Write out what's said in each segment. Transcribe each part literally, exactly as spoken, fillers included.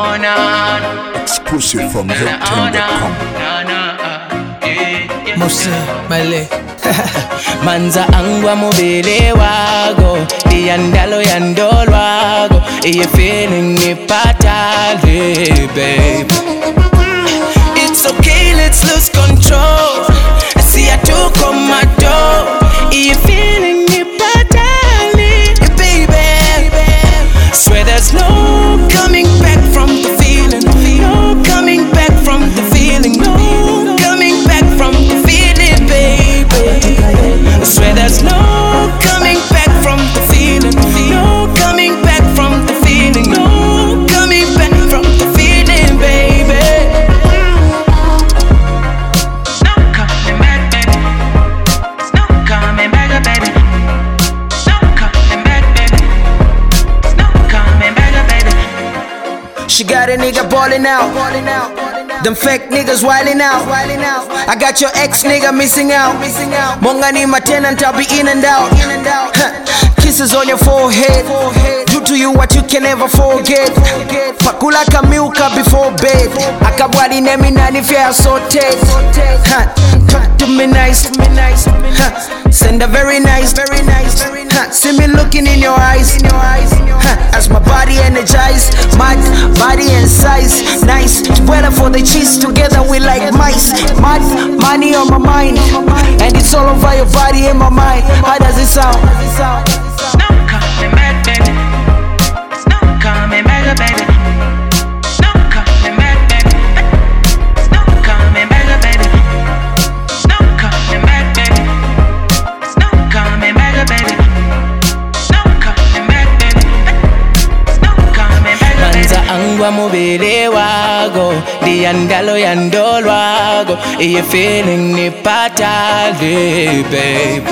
Exclusive from Zeptown dot com. Musa Male Manza angwa mobile wago Diandalo yandolo wago Iye feeling ipatale, babe. It's okay, let's lose control. I see I took on my door. Iye feeling ipatale, baby. Swear there's no coming back from the feeling. No coming back from the feeling. No coming back from the feeling, baby. I swear there's no coming back from the feeling. No coming back from the feeling. No coming back from the feeling, baby. No coming back, baby. No coming back, baby. No coming back, baby. No coming back, baby. She got a nigga ballin' out, ballin' out. Them fake niggas wildin' out. I got your ex nigga missing out. Monga ni my tenant, I'll be in and out. Huh. Kisses on your forehead. Do to you what you can never forget. Pakula kamilka before bed. Akabwadi nemi nani fia sauteed. Huh. Talk to me nice, huh. Send a very nice, very nice. Huh. See me looking in your eyes, huh. As my body energized, my body and size, nice. Together for the cheese, together we like mice. Mad money on my mind, and it's all over your body and my mind. How does it sound? No coming back, baby. No coming back, baby. No coming back, baby. No coming back, baby. No coming back, baby. No coming back, baby. No coming back, baby. No coming back, baby. Manza angwa mobile wago Diandalo yandolo wago Iye feeling ipatale, babe.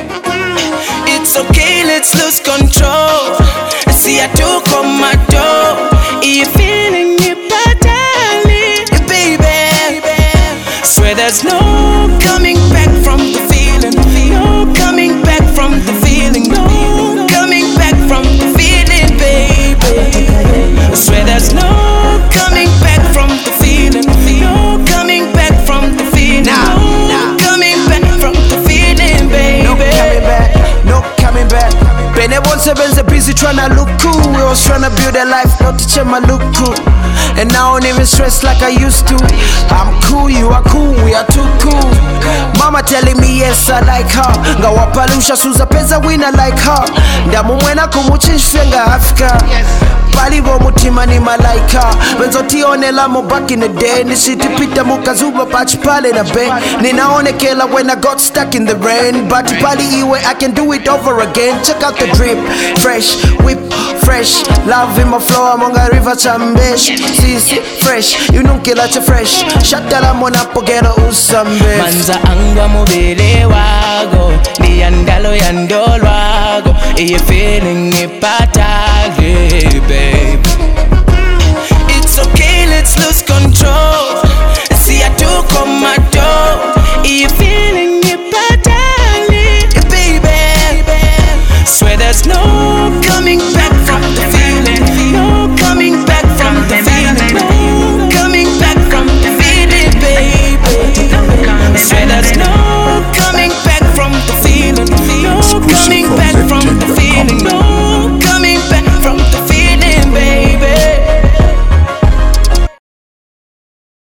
It's okay, let's lose control. I see I took on my door. Iye feeling ipatale, baby. Swear there's no coming back from the feeling. No coming back from the feeling. No coming back from the feeling, baby. Swear there's no coming back from the feeling. No coming back from the feeling. No coming back from the feeling, baby. No coming back, no coming back. Bene once Ben's busy tryna look cool. We was tryna build a life, not to change my look cool. And now I don't even stress like I used to. I'm cool, you are cool, we are too cool. Mama telling me yes, I like her. Ngawapalusha suza peza wina like her. Ndamu mwena kumuchinshfenga Africa. Bali bo mutima ni malaika. Benzo tionela mo back in the day. Nishitipita mukazuba batch pale na ben. Ninaonekela when I got stuck in the rain. But pali iwe I can do it over again. Check out the drip, fresh, whip, fresh. Love in my flow among a river chambesh. See, fresh, you know kill at fresh. Shatala mona pogero usambe. Manza angwa mobile wago Diandalo yandolo wago Iye feeling ipatale,